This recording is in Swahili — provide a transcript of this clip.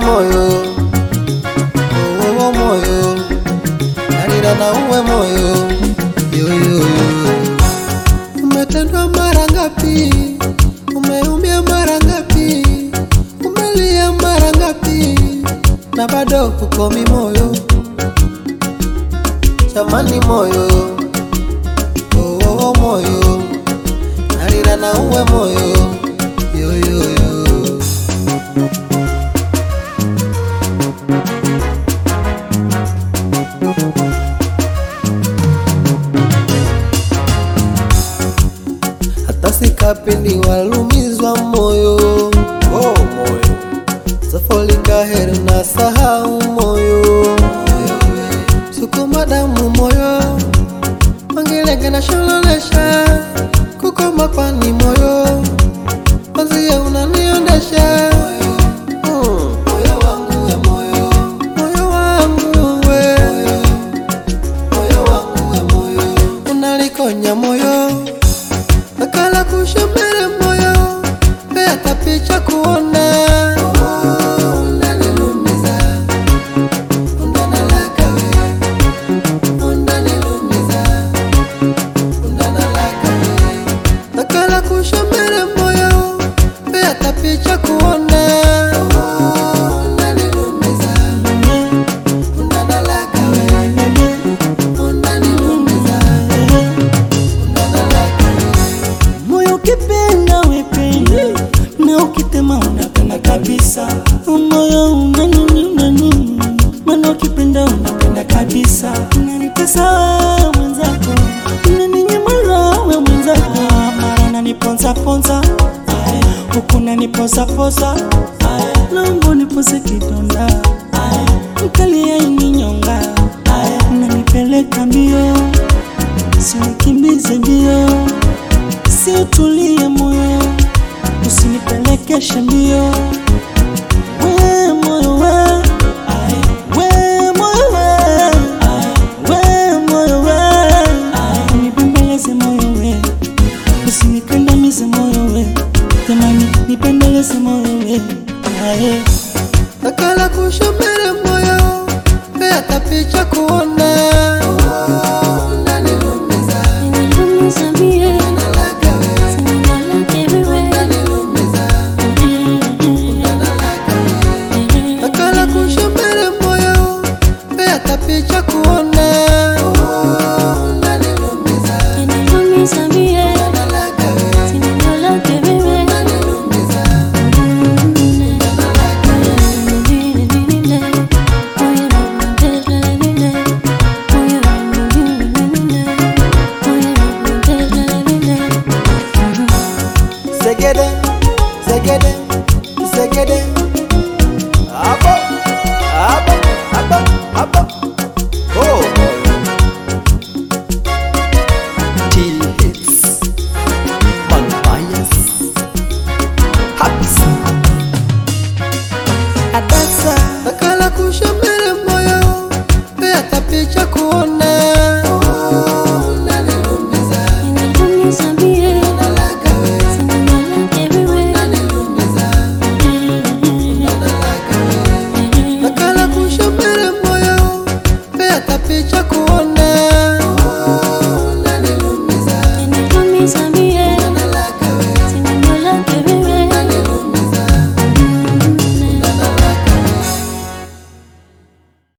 moyo, moyo, narira na uwe moyo, yo. Umetendwa mara ngapi, umeumia mara ngapi, umelia mara ngapi, na bado kukomi moyo, jamani moyo, moyo, narira na uwe moyo, yo. Hata sikapindi walumizwa moyo, moyo, safolika heri na sahau moyo, sukuma damu moyo, mangelege na sholonesha, kukoma kwani moyo, mazia unaniondesha, moyo wangu we moyo, moyo wangu we, moyo wangu we moyo, unalikonya moyo, nakala kushambere moyo, peta picha kuona, unanilumiza, unanalaka we, unanilumiza, unanalaka we, nakala kushambere moyo, peta picha kuona, unanilumiza, unanalaka we, unanilumiza, unanalaka we. Moyo ukipenda wepende, na ukitema unapenda kabisa. Moyo unanini, maana ukipenda unapenda kabisa. Unanitesa wewe mwenzako, unaninyamara wewe mwenzako, mara unaniponza ponza, huku unanipoza poza, naomba unipoze kidonda, mkali ya ininyonga, unanipeleka mbio, si unikimbize mbio, si utulie moyo, usinipelekeshe mbio. We moyo we, we moyo we, we moyo we, unibembeleze moyo we, usinikandamize moyo we, tamani nipendeleze moyo we. Nakala kushambere moyo, peta picha kuona, unanilumiza, Unanilumiza mie, unanalaka we, unanalaka everywhere. unanilumiza, unanalaka we, nakala kushambere moyo, peta picha kuona.